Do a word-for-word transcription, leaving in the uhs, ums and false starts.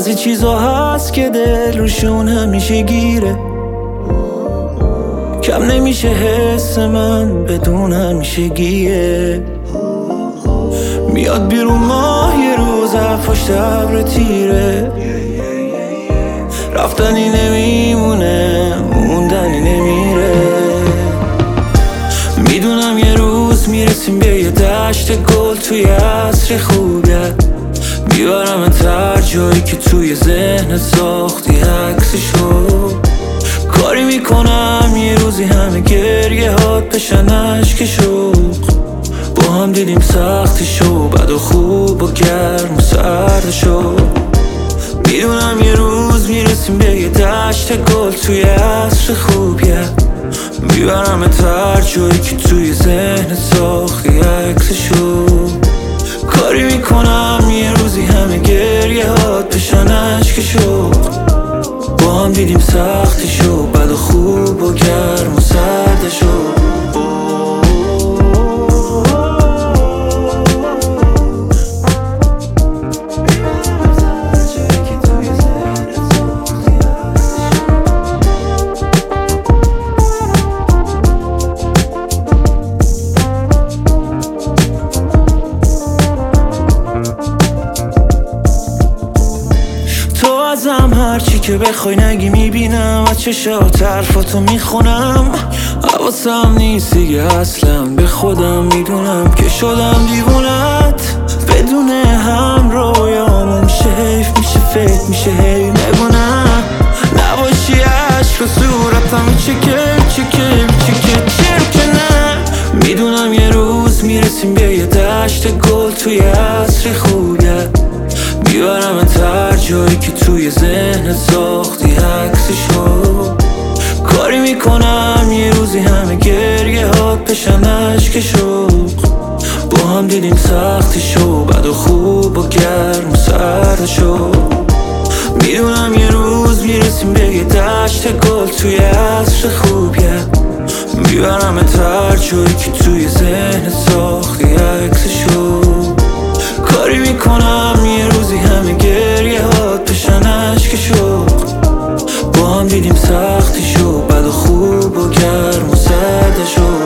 بعضی چیزا هست که دل روشون همیشه گیره، کم نمیشه حس من بدون همیشه گیه. میاد بیرون ماه یه روز پشت ابر تیره، رفتنی نمیمونه موندنی نمیره. میدونم یه روز میرسیم به یه دشت گل توی عصر خوبیت، میبرم تر جایی که توی ذهن ساختی عکسشو. کاری میکنم یه روزی همه گریه هات بشن اشک شوق، با هم دیدیم سختیشو بد و خوب و گرم و سردشو. میدونم یه روز میرسیم به یه دشت گل توی عصر خوبیت، میبرم تر جایی که توی ذهن ساختی عکسشو. کاری میکنم یه روزی همه گریه هات بشن اشک شوق، با هم دیدیم سختیشو بد و خوب و گرم و سردشو. ازم هرچی که بخوای نگی میبینم و چشات حرفاتو میخونم. حواسم نیست دیگه اصلا به خودم، میدونم که شدم دیوونت. بدون هم رویامون میشه حیف، میشه فکر میشه هی نگونم. نباشی عشق و صورتم میچکه چکه میچکه چرا که نه. میدونم یه روز میرسیم به یه دشت گل توی عصر خوبیت، میبرم تر جایی که توی ذهن ساختی عکسشو. کاری میکنم یه روزی همه گریه هات بشن اشک شوق، با هم دیدیم سختیشو بد و خوب و گرم و سردشو. میدونم یه روز میرسیم به یه دشت گل توی عصر خوبیت، میبرم تر جایی که توی ذهن ساختی عکسشو. کاری میکنم یه روزی همه گریه هات بشن اشک شوق، با هم دیدیم سختیشو بد و خوب و گرم و سردشو.